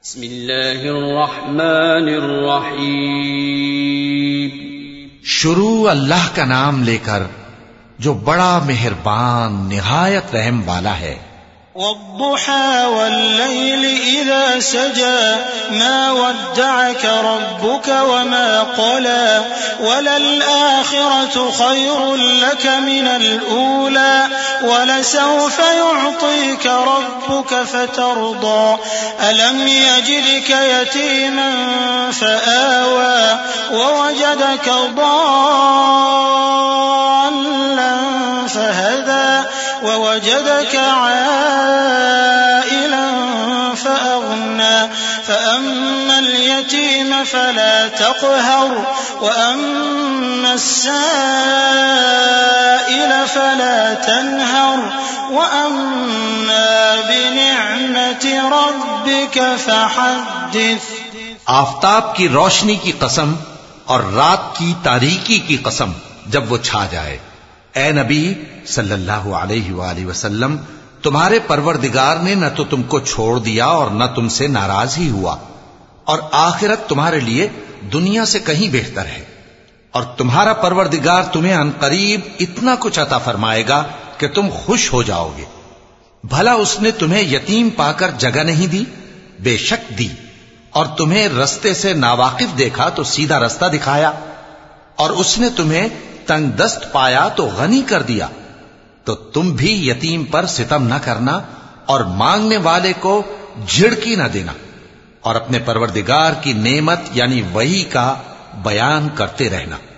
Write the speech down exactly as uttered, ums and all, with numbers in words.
بسم اللہ الرحمن الرحیم. شروع اللہ کا نام لے کر جو بڑا مہربان نہایت رحم والا ہے. والضحى والليل إذا سجى ما ودعك ربك وما قلى وللآخرة خير لك من الأولى ولسوف يعطيك ربك فترضى ألم يجدك يتيما فآوى ووجدك ضالا فهدى ووجدك عائلا فأغنى فأما اليتيم فلا تقهر وأما السائل فلا تنهر وأما بنعمة ربك فحدث. آفتاب کی روشنی کی قسم اور رات کی تاریکی کی قسم جب وہ چھا جائے. اے نبی صلی اللہ علیہ وآلہ وسلم، تمہارے پروردگار نے نہ تو تم کو چھوڑ دیا اور نہ تم سے ناراض ہی ہوا، اور آخرت تمہارے لیے دنیا سے کہیں بہتر ہے، اور تمہارا پروردگار تمہیں عن قریب اتنا کچھ عطا فرمائے گا کہ تم خوش ہو جاؤ گے. بھلا اس نے تمہیں یتیم پا کر جگہ نہیں دی؟ بے شک دی. اور تمہیں رستے سے ناواقف دیکھا تو سیدھا رستہ دکھایا، اور اس نے تمہیں تنگ دست پایا تو غنی کر دیا. تو تم بھی یتیم پر ستم نہ کرنا اور مانگنے والے کو جھڑکی نہ دینا، اور اپنے پروردگار کی نعمت یعنی وحی کا بیان کرتے رہنا.